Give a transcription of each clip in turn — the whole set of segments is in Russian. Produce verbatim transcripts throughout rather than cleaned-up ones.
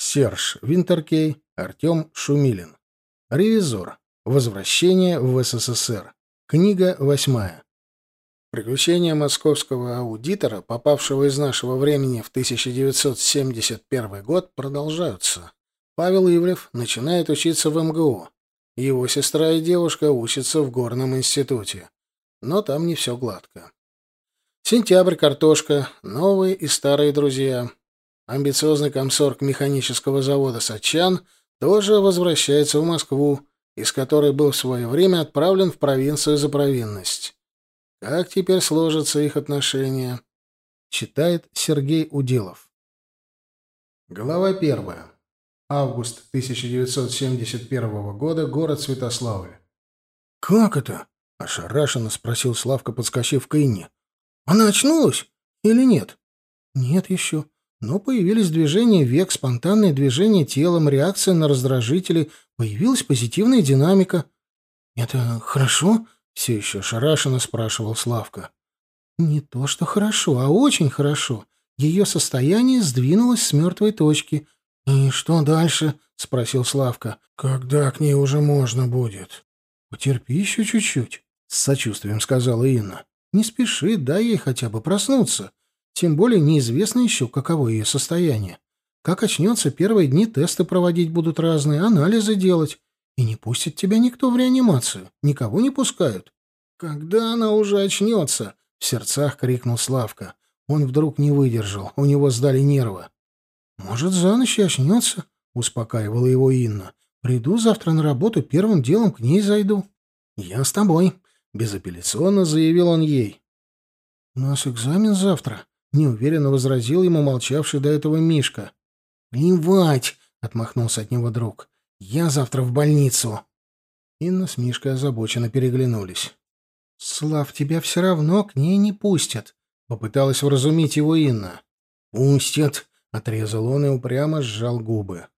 Серж Винтеркей, Артем Шумилин. Ревизор. Возвращение в СССР. Книга восьмая. Приключения московского аудитора, попавшего из нашего времени в тысяча девятьсот семьдесят первый год, продолжаются. Павел Ивлев начинает учиться в эм гэ у. Его сестра и девушка учатся в горном институте. Но там не все гладко. Сентябрь, картошка, новые и старые друзья. Амбициозный комсорг механического завода «Сатчан» тоже возвращается в Москву, из которой был в свое время отправлен в провинцию за провинность. Как теперь сложатся их отношения? Читает Сергей Уделов. Глава первая. Август тысяча девятьсот семьдесят первого года. Город Святославль. «Как это?» — ошарашенно спросил Славка, подскочив к Инне. «Она очнулась или нет?» «Нет еще. Но появились движения век, спонтанные движения телом, реакция на раздражители, появилась позитивная динамика». «Это хорошо?» — все еще ошарашенно спрашивал Славка. «Не то что хорошо, а очень хорошо. Ее состояние сдвинулось с мертвой точки». «И что дальше?» — спросил Славка. «Когда к ней уже можно будет?» «Потерпи еще чуть-чуть», — с сочувствием сказала Инна. «Не спеши, дай ей хотя бы проснуться. Тем более неизвестно еще, каково ее состояние. Как очнется, первые дни тесты проводить будут разные, анализы делать. И не пустит тебя никто в реанимацию. Никого не пускают». «Когда она уже очнется?» — в сердцах крикнул Славка. Он вдруг не выдержал, у него сдали нервы. «Может, за ночь и очнется», — успокаивала его Инна. «Приду завтра на работу, первым делом к ней зайду». «Я с тобой», — безапелляционно заявил он ей. «У нас экзамен завтра», — неуверенно возразил ему молчавший до этого Мишка. «Плевать!» — отмахнулся от него друг. «Я завтра в больницу». Инна с Мишкой озабоченно переглянулись. «Слав, тебя все равно к ней не пустят», — попыталась вразумить его Инна. «Пустят», — отрезал он и упрямо сжал губы.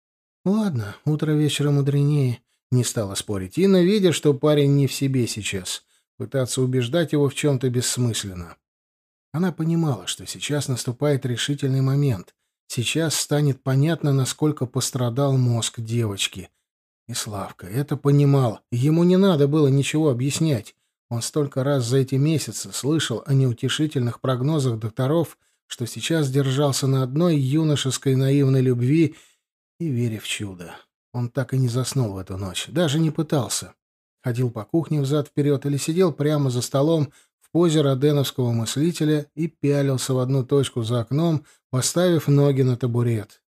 «Ладно, утро вечера мудренее», — не стала спорить Инна, видя, что парень не в себе сейчас. Пытаться убеждать его в чем-то бессмысленно. Она понимала, что сейчас наступает решительный момент. Сейчас станет понятно, насколько пострадал мозг девочки. И Славка это понимал. Ему не надо было ничего объяснять. Он столько раз за эти месяцы слышал о неутешительных прогнозах докторов, что сейчас держался на одной юношеской наивной любви и вере в чудо. Он так и не заснул в эту ночь, даже не пытался. Ходил по кухне взад-вперед или сидел прямо за столом в позе роденовского мыслителя и пялился в одну точку за окном, поставив ноги на табурет.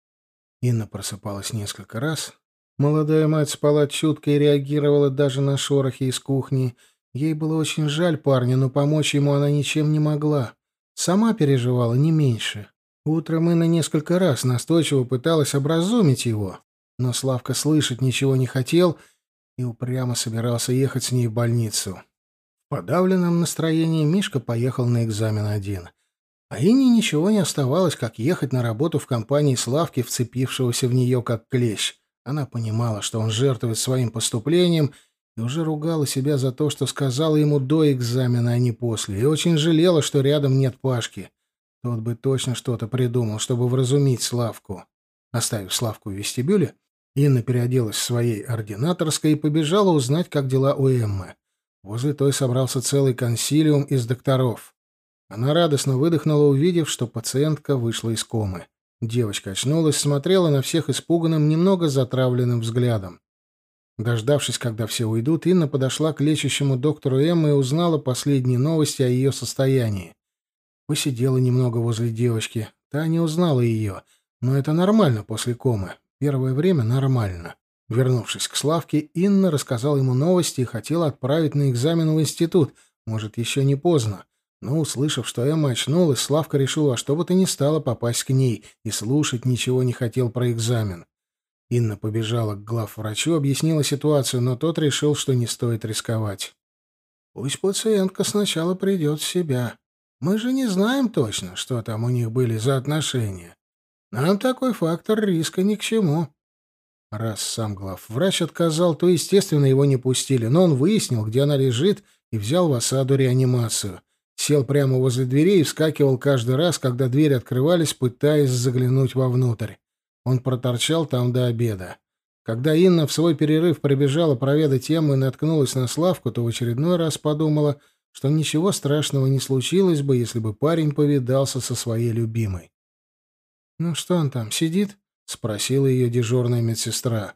Инна просыпалась несколько раз. Молодая мать спала чутко и реагировала даже на шорохи из кухни. Ей было очень жаль парня, но помочь ему она ничем не могла. Сама переживала не меньше. Утром Инна несколько раз настойчиво пыталась образумить его, но Славка слышать ничего не хотел и упрямо собирался ехать с ней в больницу. В подавленном настроении Мишка поехал на экзамен один. А Инне ничего не оставалось, как ехать на работу в компании Славки, вцепившегося в нее как клещ. Она понимала, что он жертвует своим поступлением, и уже ругала себя за то, что сказала ему до экзамена, а не после, и очень жалела, что рядом нет Пашки. Тот бы точно что-то придумал, чтобы вразумить Славку. Оставив Славку в вестибюле, Инна переоделась в своей ординаторской и побежала узнать, как дела у Эммы. Возле той собрался целый консилиум из докторов. Она радостно выдохнула, увидев, что пациентка вышла из комы. Девочка очнулась, смотрела на всех испуганным, немного затравленным взглядом. Дождавшись, когда все уйдут, Инна подошла к лечащему доктору Эммы и узнала последние новости о ее состоянии. Посидела немного возле девочки. Та не узнала ее, но это нормально после комы. Первое время нормально. Вернувшись к Славке, Инна рассказала ему новости и хотела отправить на экзамен в институт. Может, еще не поздно. Но, услышав, что Эмма очнулась, Славка решил во что бы то ни стало попасть к ней и слушать ничего не хотел про экзамен. Инна побежала к главврачу, объяснила ситуацию, но тот решил, что не стоит рисковать. «Пусть пациентка сначала придет в себя. Мы же не знаем точно, что там у них были за отношения. Нам такой фактор риска ни к чему». Раз сам главврач отказал, то, естественно, его не пустили, но он выяснил, где она лежит, и взял в осаду реанимацию. Сел прямо возле дверей и вскакивал каждый раз, когда двери открывались, пытаясь заглянуть вовнутрь. Он проторчал там до обеда. Когда Инна в свой перерыв прибежала проведать Эмму и наткнулась на Славку, то в очередной раз подумала, что ничего страшного не случилось бы, если бы парень повидался со своей любимой. «Ну что он там, сидит?» — спросила ее дежурная медсестра.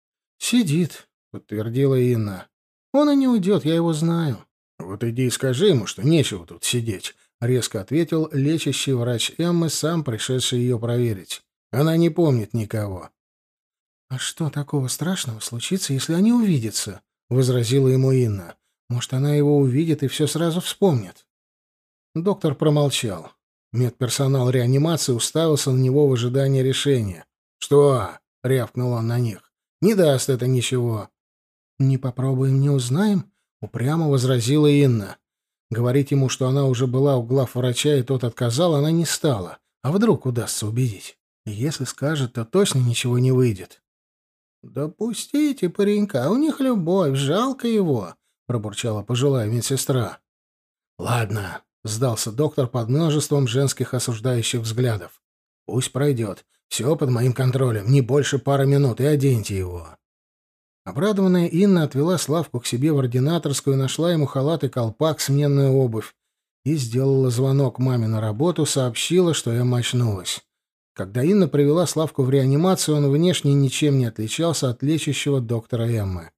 «Сидит», — подтвердила Инна. «Он и не уйдет, я его знаю». «Вот иди и скажи ему, что нечего тут сидеть», — резко ответил лечащий врач Эммы, сам пришедший ее проверить. «Она не помнит никого». «А что такого страшного случится, если они увидятся?» — возразила ему Инна. «Может, она его увидит и все сразу вспомнит». Доктор промолчал. Медперсонал реанимации уставился на него в ожидании решения. «Что?» — рявкнул он на них. «Не даст это ничего». «Не попробуем, не узнаем», — упрямо возразила Инна. Говорить ему, что она уже была у главврача, и тот отказал, она не стала. А вдруг удастся убедить? Если скажет, то точно ничего не выйдет. «Да пустите паренька, у них любовь, жалко его», — пробурчала пожилая медсестра. «Ладно», — сдался доктор под множеством женских осуждающих взглядов. «Пусть пройдет. Все под моим контролем. Не больше пары минут, и оденьте его». Обрадованная Инна отвела Славку к себе в ординаторскую, нашла ему халат и колпак, сменную обувь, и сделала звонок маме на работу, сообщила, что Эмма очнулась. Когда Инна привела Славку в реанимацию, он внешне ничем не отличался от лечащего доктора Эммы.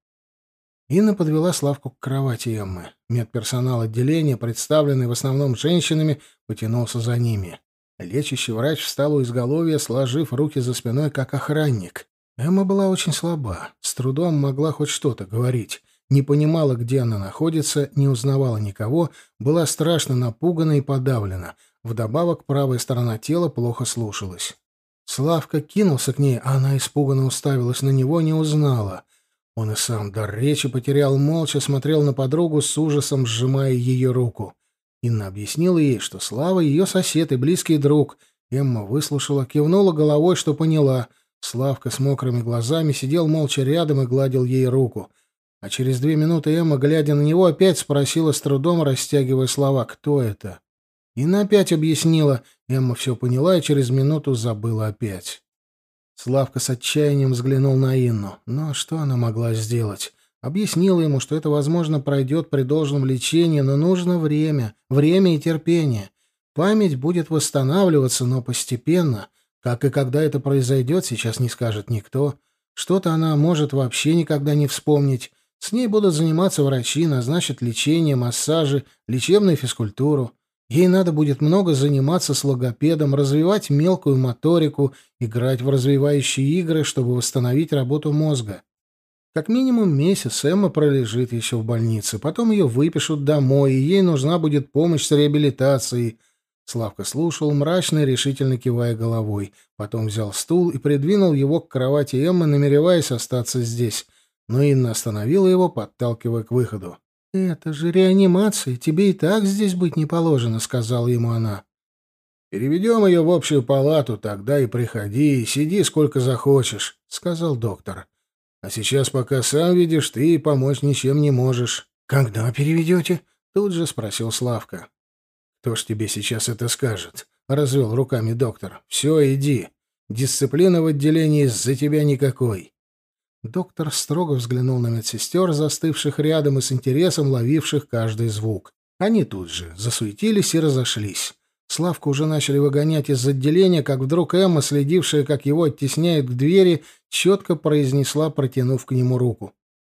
Инна подвела Славку к кровати Эммы. Медперсонал отделения, представленный в основном женщинами, потянулся за ними. Лечащий врач встал у изголовья, сложив руки за спиной, как охранник. Эмма была очень слаба, с трудом могла хоть что-то говорить, не понимала, где она находится, не узнавала никого, была страшно напугана и подавлена. Вдобавок, правая сторона тела плохо слушалась. Славка кинулся к ней, а она испуганно уставилась на него, не узнала. Он и сам дар речи потерял, молча смотрел на подругу, с ужасом сжимая ее руку. Инна объяснила ей, что Слава — ее сосед и близкий друг. Эмма выслушала, кивнула головой, что поняла. Славка с мокрыми глазами сидел молча рядом и гладил ей руку. А через две минуты Эмма, глядя на него, опять спросила с трудом, растягивая слова, кто это. Инна опять объяснила. Эмма все поняла и через минуту забыла опять. Славка с отчаянием взглянул на Инну. Но что она могла сделать? Объяснила ему, что это, возможно, пройдет при должном лечении, но нужно время, время и терпение. Память будет восстанавливаться, но постепенно. Как и когда это произойдет, сейчас не скажет никто. Что-то она может вообще никогда не вспомнить. С ней будут заниматься врачи, назначат лечение, массажи, лечебную физкультуру. Ей надо будет много заниматься с логопедом, развивать мелкую моторику, играть в развивающие игры, чтобы восстановить работу мозга. Как минимум месяц Эмма пролежит еще в больнице, потом ее выпишут домой, и ей нужна будет помощь с реабилитацией. Славка слушал, мрачно и решительно кивая головой. Потом взял стул и придвинул его к кровати Эммы, намереваясь остаться здесь. Но Инна остановила его, подталкивая к выходу. «Это же реанимация, тебе и так здесь быть не положено», — сказала ему она. «Переведем ее в общую палату, тогда и приходи, и сиди сколько захочешь», — сказал доктор. «А сейчас, пока сам видишь, ты помочь ничем не можешь». «Когда переведете?» — тут же спросил Славка. «Кто ж тебе сейчас это скажет?» — развел руками доктор. «Все, иди. Дисциплины в отделении из-за тебя никакой». Доктор строго взглянул на медсестер, застывших рядом и с интересом ловивших каждый звук. Они тут же засуетились и разошлись. Славку уже начали выгонять из отделения, как вдруг Эмма, следившая, как его оттесняют к двери, четко произнесла, протянув к нему руку.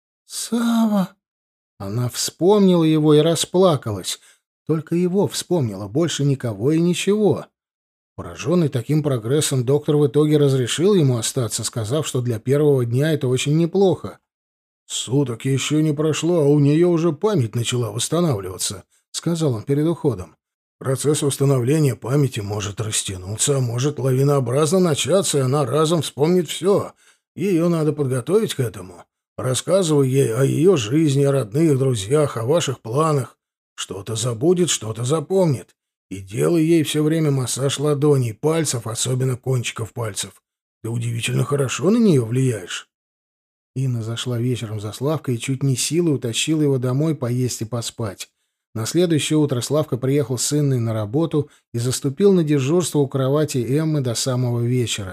«Сава!» Она вспомнила его и расплакалась. Только его вспомнила, больше никого и ничего. Пораженный таким прогрессом, доктор в итоге разрешил ему остаться, сказав, что для первого дня это очень неплохо. «Суток еще не прошло, а у нее уже память начала восстанавливаться», — сказал он перед уходом. «Процесс восстановления памяти может растянуться, а может лавинообразно начаться, и она разом вспомнит все. Ее надо подготовить к этому. Рассказывай ей о ее жизни, о родных, друзьях, о ваших планах. Что-то забудет, что-то запомнит. И делай ей все время массаж ладоней, пальцев, особенно кончиков пальцев. Ты удивительно хорошо на нее влияешь». Инна зашла вечером за Славкой и чуть не силой утащила его домой поесть и поспать. На следующее утро Славка приехал с Инной на работу и заступил на дежурство у кровати Эммы до самого вечера.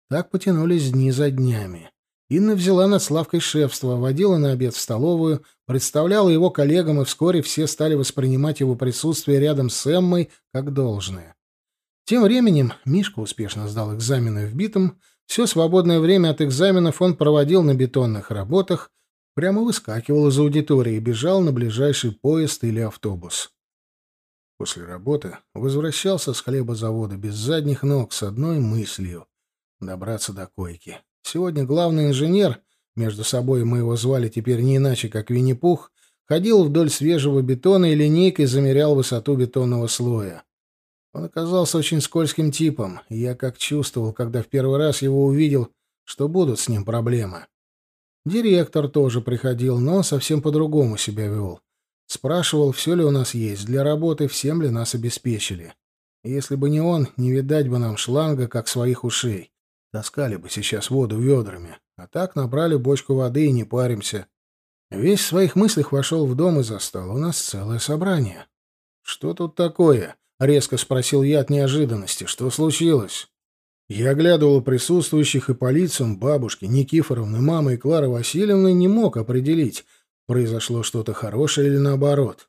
Так потянулись дни за днями. Инна взяла над Славкой шефство, водила на обед в столовую, представляла его коллегам, и вскоре все стали воспринимать его присутствие рядом с Эммой как должное. Тем временем Мишка успешно сдал экзамены в битом. Все свободное время от экзаменов он проводил на бетонных работах, прямо выскакивал из аудитории и бежал на ближайший поезд или автобус. После работы возвращался с хлебозавода без задних ног с одной мыслью — добраться до койки. Сегодня главный инженер, между собой мы его звали теперь не иначе, как Винни-Пух, ходил вдоль свежего бетона и линейкой замерял высоту бетонного слоя. Он оказался очень скользким типом, и я как чувствовал, когда в первый раз его увидел, что будут с ним проблемы. Директор тоже приходил, но совсем по-другому себя вел. Спрашивал, все ли у нас есть для работы, всем ли нас обеспечили. И если бы не он, не видать бы нам шланга, как своих ушей. Таскали бы сейчас воду ведрами, а так набрали бочку воды и не паримся. Весь в своих мыслях вошел в дом и застал. У нас целое собрание. «Что тут такое?» — резко спросил я от неожиданности. «Что случилось?» Я оглядывал присутствующих, и по лицам бабушки Никифоровны, мамы и Клары Васильевны не мог определить, произошло что-то хорошее или наоборот.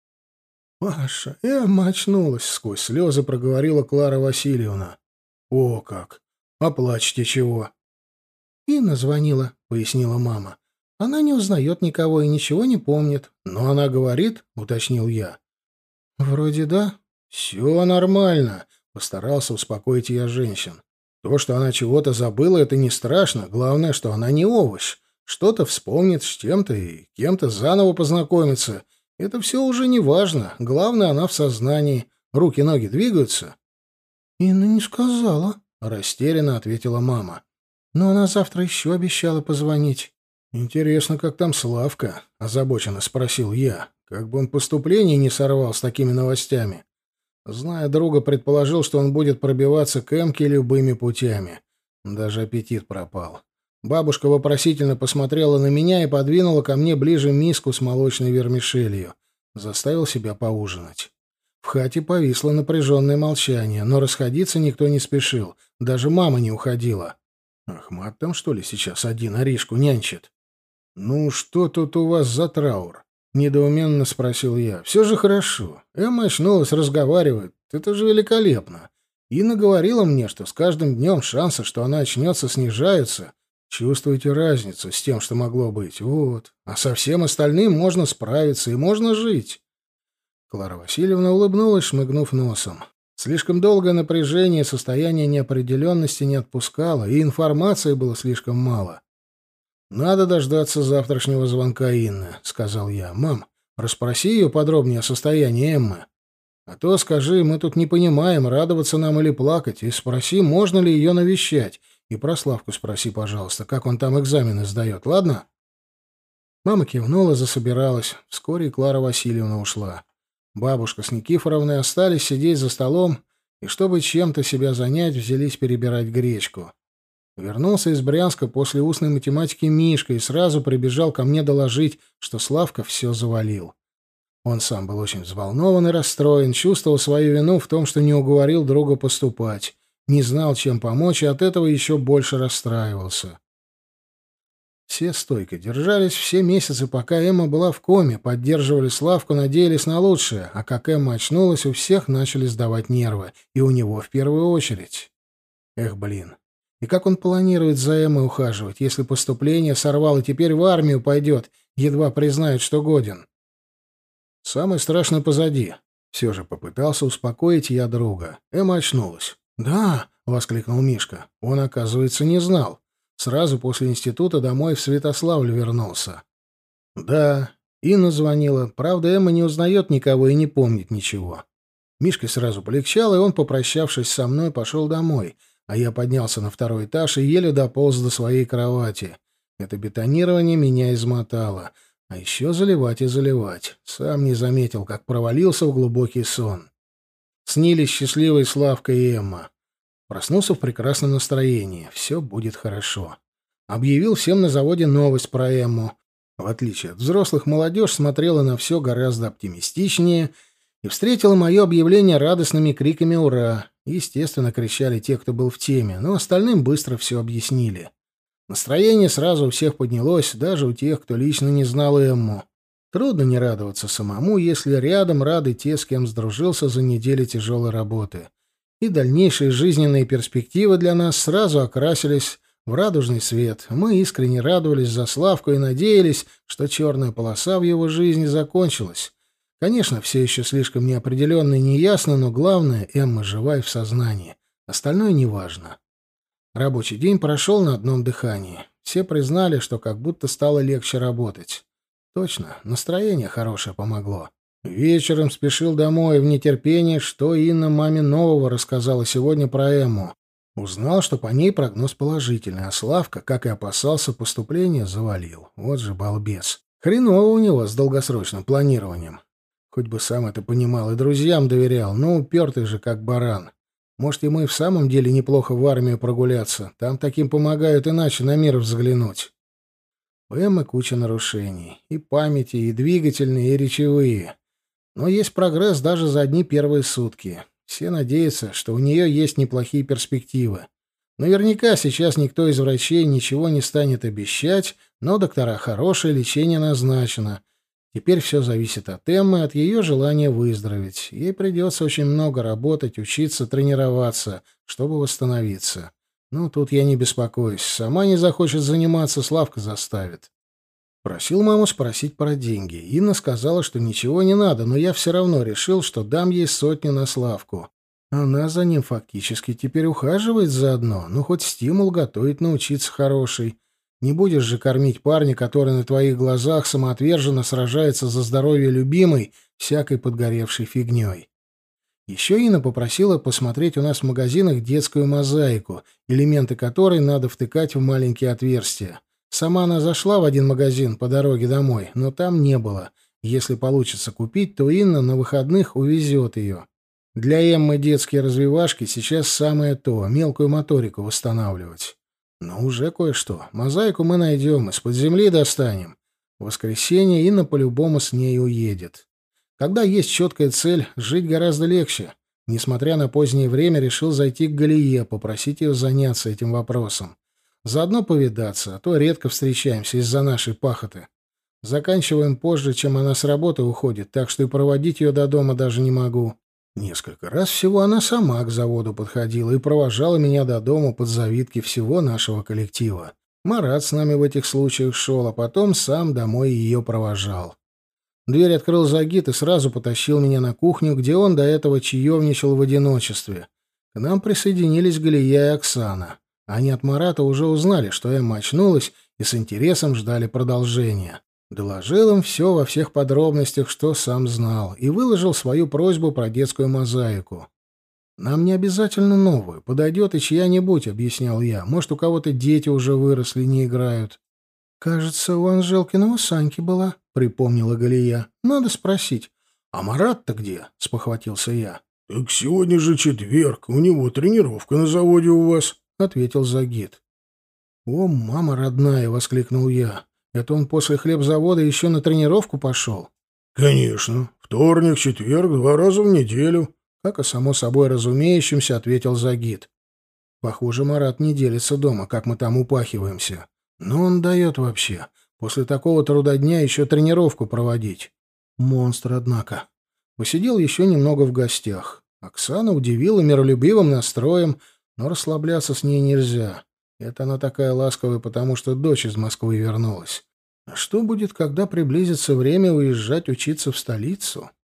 «Паша, Эмма очнулась!» — сквозь слезы проговорила Клара Васильевна. «О как! А плачете чего?» «Инна звонила», — пояснила мама. «Она не узнает никого и ничего не помнит». «Но она говорит», — уточнил я. «Вроде да». «Все нормально», — постарался успокоить я женщин. «То, что она чего-то забыла, это не страшно. Главное, что она не овощ. Что-то вспомнит с чем-то и кем-то заново познакомится. Это все уже не важно. Главное, она в сознании. Руки-ноги двигаются». «Инна не сказала», — растерянно ответила мама. «Но она завтра еще обещала позвонить». «Интересно, как там Славка?» — озабоченно спросил я. Как бы он поступление не сорвал с такими новостями. Зная друга, предположил, что он будет пробиваться к Эмке любыми путями. Даже аппетит пропал. Бабушка вопросительно посмотрела на меня и подвинула ко мне ближе миску с молочной вермишелью. Заставил себя поужинать. В хате повисло напряженное молчание, но расходиться никто не спешил. Даже мама не уходила. Ахмат там, что ли, сейчас один Аришку нянчит? «Ну, что тут у вас за траур?» — недоуменно спросил я. «Все же хорошо. Эмма очнулась, разговаривает. Это же великолепно. Инна говорила мне, что с каждым днем шансы, что она очнется, снижаются. Чувствуете разницу с тем, что могло быть? Вот. А со всем остальным можно справиться и можно жить». Клара Васильевна улыбнулась, шмыгнув носом. Слишком долгое напряжение, состояние неопределенности не отпускало, и информации было слишком мало. «Надо дождаться завтрашнего звонка Инны», — сказал я. «Мам, расспроси ее подробнее о состоянии Эммы. А то скажи, мы тут не понимаем, радоваться нам или плакать, и спроси, можно ли ее навещать. И про Славку спроси, пожалуйста, как он там экзамены сдает, ладно?» Мама кивнула, засобиралась. Вскоре и Клара Васильевна ушла. Бабушка с Никифоровной остались сидеть за столом, и, чтобы чем-то себя занять, взялись перебирать гречку. Вернулся из Брянска после устной математики Мишка и сразу прибежал ко мне доложить, что Славка все завалил. Он сам был очень взволнован и расстроен, чувствовал свою вину в том, что не уговорил друга поступать, не знал, чем помочь, и от этого еще больше расстраивался. Все стойко держались все месяцы, пока Эмма была в коме, поддерживали Славку, надеялись на лучшее, а как Эмма очнулась, у всех начали сдавать нервы, и у него в первую очередь. Эх, блин. И как он планирует за Эммой ухаживать, если поступление сорвал и теперь в армию пойдет, едва признают, что годен? Самое страшное позади. Все же попытался успокоить я друга. Эмма очнулась. «Да!» — воскликнул Мишка. Он, оказывается, не знал. Сразу после института домой в Святославль вернулся. «Да, Инна звонила. Правда, Эмма не узнает никого и не помнит ничего». Мишке сразу полегчало, и он, попрощавшись со мной, пошел домой, а я поднялся на второй этаж и еле дополз до своей кровати. Это бетонирование меня измотало. А еще заливать и заливать. Сам не заметил, как провалился в глубокий сон. Снились счастливые Славка и Эмма. Проснулся в прекрасном настроении. Все будет хорошо. Объявил всем на заводе новость про Эмму. В отличие от взрослых, молодежь смотрела на все гораздо оптимистичнее И встретила мое объявление радостными криками «Ура!». Естественно, кричали те, кто был в теме, но остальным быстро все объяснили. Настроение сразу у всех поднялось, даже у тех, кто лично не знал Эмму. Трудно не радоваться самому, если рядом рады те, с кем сдружился за неделю тяжелой работы. И дальнейшие жизненные перспективы для нас сразу окрасились в радужный свет. Мы искренне радовались за Славку и надеялись, что черная полоса в его жизни закончилась. Конечно, все еще слишком неопределенно и неясно, но главное, Эмма жива и в сознании. Остальное неважно. Рабочий день прошел на одном дыхании. Все признали, что как будто стало легче работать. Точно, настроение хорошее помогло. Вечером спешил домой в нетерпении, что Инна маме нового рассказала сегодня про Эмму. Узнал, что по ней прогноз положительный, а Славка, как и опасался, поступление завалил. Вот же балбес. Хреново у него с долгосрочным планированием. Хоть бы сам это понимал и друзьям доверял, но упертый же как баран. Может, ему и в самом деле неплохо в армию прогуляться. Там таким помогают иначе на мир взглянуть. У Эммы куча нарушений. И памяти, и двигательные, и речевые. Но есть прогресс даже за одни первые сутки. Все надеются, что у нее есть неплохие перспективы. Наверняка сейчас никто из врачей ничего не станет обещать, но доктора хорошее, лечение назначено. Теперь все зависит от Эммы, от ее желания выздороветь. Ей придется очень много работать, учиться, тренироваться, чтобы восстановиться. Ну, тут я не беспокоюсь. Сама не захочет заниматься, Славка заставит. Просил маму спросить про деньги. Инна сказала, что ничего не надо, но я все равно решил, что дам ей сотню на Славку. Она за ним фактически теперь ухаживает заодно, ну, хоть стимул готовить научиться хороший. Не будешь же кормить парня, который на твоих глазах самоотверженно сражается за здоровье любимой, всякой подгоревшей фигней. Еще Инна попросила посмотреть у нас в магазинах детскую мозаику, элементы которой надо втыкать в маленькие отверстия. Сама она зашла в один магазин по дороге домой, но там не было. Если получится купить, то Инна на выходных увезет ее. Для Эммы детские развивашки сейчас самое то, мелкую моторику восстанавливать. Но уже кое-что. Мозаику мы найдем, из-под земли достанем. В воскресенье Инна по-любому с ней уедет. Когда есть четкая цель, жить гораздо легче. Несмотря на позднее время, решил зайти к Галие, попросить ее заняться этим вопросом. Заодно повидаться, а то редко встречаемся из-за нашей пахоты. Заканчиваем позже, чем она с работы уходит, так что и проводить ее до дома даже не могу. Несколько раз всего она сама к заводу подходила и провожала меня до дома под завидки всего нашего коллектива. Марат с нами в этих случаях шел, а потом сам домой ее провожал. Дверь открыл Загид и сразу потащил меня на кухню, где он до этого чаевничал в одиночестве. К нам присоединились Галия и Оксана. Они от Марата уже узнали, что Эмма очнулась, и с интересом ждали продолжения. Доложил им все во всех подробностях, что сам знал, и выложил свою просьбу про детскую мозаику. «Нам не обязательно новую, подойдет и чья-нибудь», — объяснял я. «Может, у кого-то дети уже выросли, не играют». «Кажется, у Анжелкиного Саньки была», — припомнила Галия. «Надо спросить». «А Марат-то где?» — спохватился я. «Так сегодня же четверг, у него тренировка на заводе у вас», — ответил Загид. «О, мама родная!» — воскликнул я. «Это он после хлебзавода еще на тренировку пошел?» «Конечно. Вторник, четверг, два раза в неделю», — как и само собой разумеющимся ответил Загид. «Похоже, Марат не делится дома, как мы там упахиваемся. Но он дает вообще. После такого трудодня еще тренировку проводить. Монстр, однако». Посидел еще немного в гостях. Оксана удивила миролюбивым настроем, но расслабляться с ней нельзя. Это она такая ласковая, потому что дочь из Москвы вернулась. А что будет, когда приблизится время уезжать учиться в столицу?